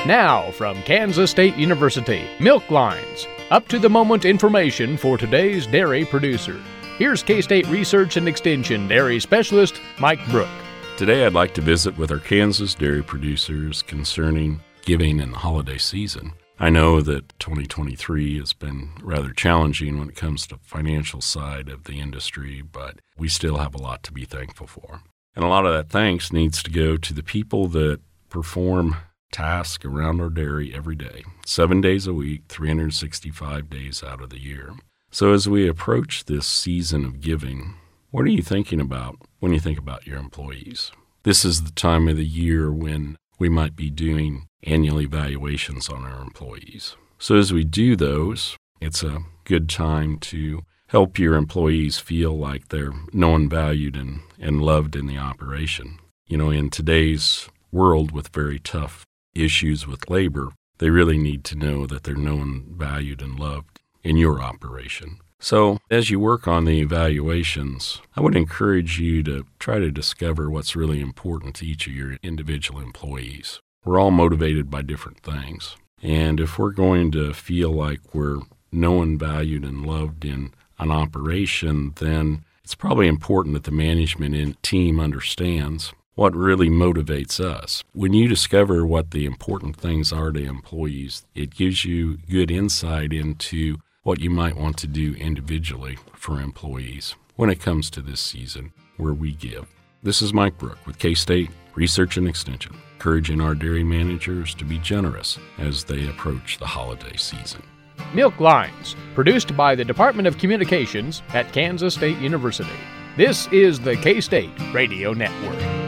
Now, from Kansas State University, Milk Lines, up-to-the-moment information for today's dairy producer. Here's K-State Research and Extension Dairy Specialist Mike Brook. Today I'd like to visit with our Kansas dairy producers concerning giving in the holiday season. I know that 2023 has been rather challenging when it comes to the financial side of the industry, but we still have a lot to be thankful for. And a lot of that thanks needs to go to the people that perform tasks around our dairy every day, 7 days a week, 365 days out of the year. So as we approach this season of giving, what are you thinking about when you think about your employees? This is the time of the year when we might be doing annual evaluations on our employees. So as we do those, it's a good time to help your employees feel like they're known, valued, and loved in the operation. You know, in today's world with very tough issues with labor, they really need to know that they're known, valued, and loved in your operation. So as you work on the evaluations, I would encourage you to try to discover what's really important to each of your individual employees. We're all motivated by different things. And if we're going to feel like we're known, valued, and loved in an operation, then it's probably important that the management and team understands what really motivates us. When you discover what the important things are to employees, it gives you good insight into what you might want to do individually for employees when it comes to this season where we give. This is Mike Brook with K-State Research and Extension, encouraging our dairy managers to be generous as they approach the holiday season. Milk Lines, produced by the Department of Communications at Kansas State University. This is the K-State Radio Network.